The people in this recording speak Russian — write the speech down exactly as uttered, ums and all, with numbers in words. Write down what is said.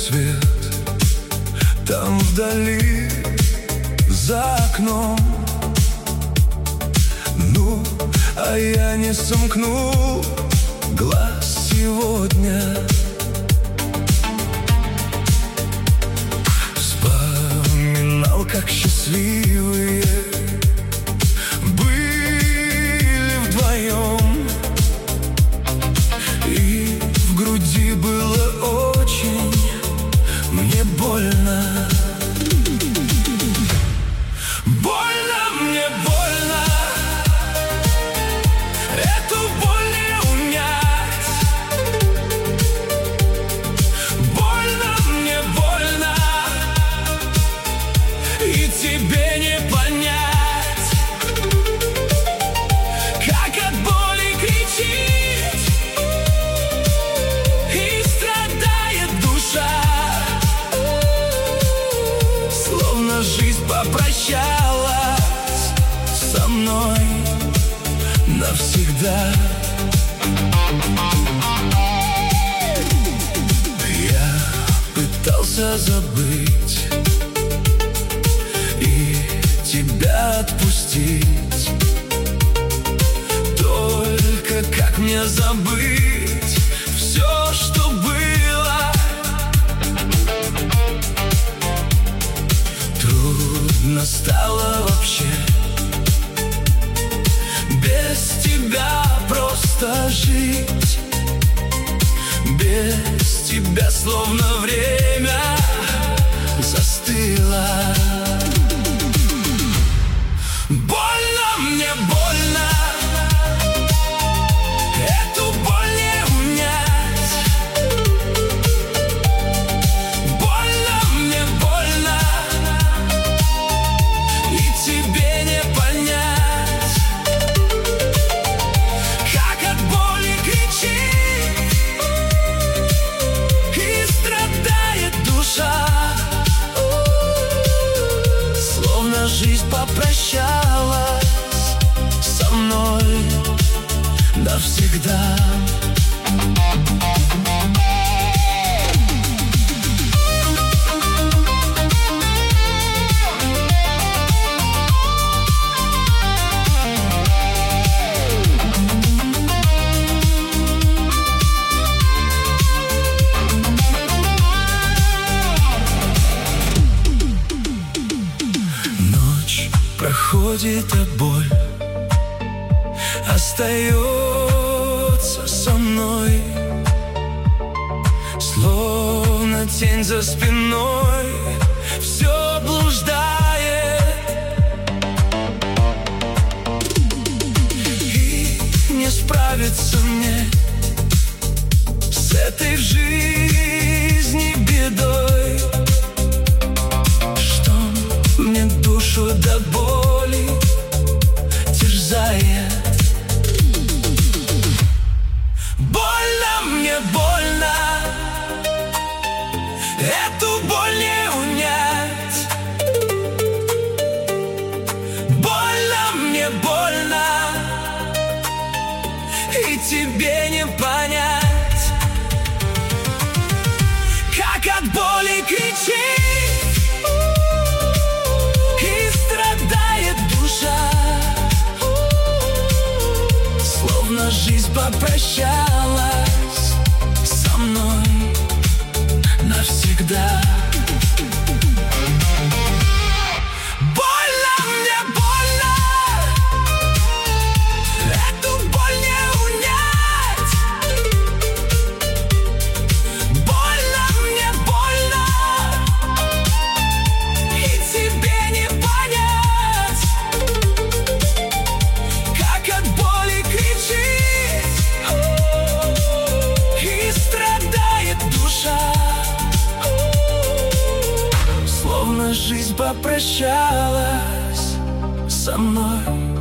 рассвет там вдали, за окном. Ну, а я не сомкну глаз сегодня. Вспоминал, как счастливые были вдвоем, и в груди было очень мне больно. Больно, мне больно, эту боль не унять. Больно, мне больно, и тебе не понять, как от боли кричит и страдает душа, словно жизнь попрощалась со мной навсегда. Я пытался забыть и тебя отпустить, только как мне забыть все, что было? Трудно стало вообще без тебя просто жить. Без тебя словно время застыло. Больно, мне больно, эту боль не унять. Больно, мне больно, и тебе не понять, как от боли кричит и страдает душа, словно жизнь попрощалась со мной навсегда. Ночь проходит, а боль остается со мной, словно тень за спиной все блуждает. И не справиться мне с этой жизни бедой, что мне душу до боли терзает. Больно, мне больно, эту боль не унять. Больно, мне больно, и тебе не понять, как от боли кричит и страдает душа, словно жизнь попрощалась со мной навсегда. Больно, мне больно, эту боль не унять. Больно, мне больно, и тебе не понять, как от боли кричит и страдает душа, словно жизнь попрощалась со мной